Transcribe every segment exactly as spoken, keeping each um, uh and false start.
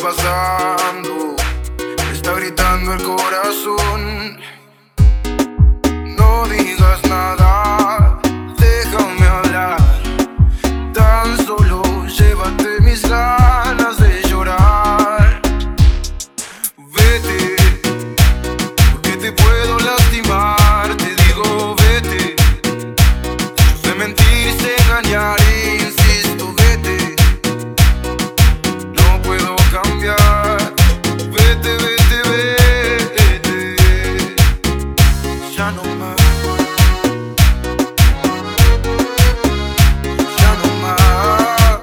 pasando, me está gritando el corazón. No digas nada, déjame hablar. Tan solo llévate mis ganas de llorar. Vete, porque te puedo lastimar. Te digo vete, yo sé mentir, sé engañar, insisto, vete. No puedo cambiar. Vete, vete, vete. Ya no más. Ya no más.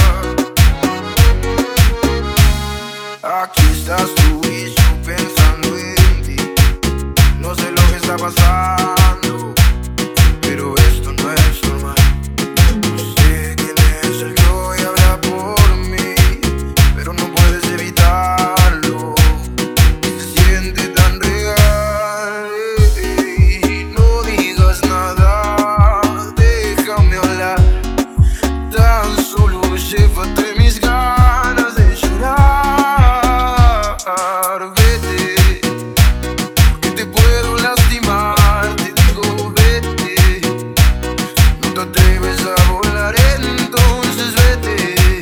Aquí estás tú y yo pensando en ti. No sé lo que está pasando, pero esto no es normal. No sé quién es el que hoy habla por mí, pero no puedes evitarlo. Se siente tan real. No digas nada, déjame hablar. Tan solo llévate mis ganas de llorar. Vete, porque te puedo lastimar. Te digo vete, no te atreves a volar, entonces vete.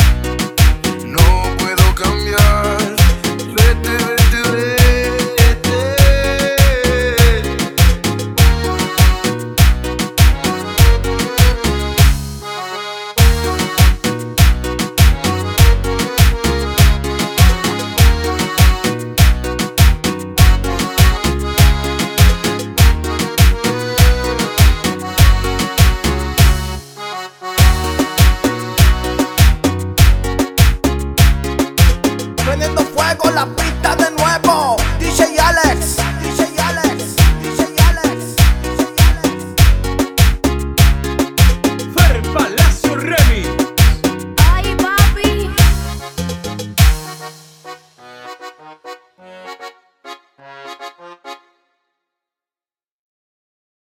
No puedo cambiar. Vete, vete, vete. Prendiendo fuego la pista de nuevo.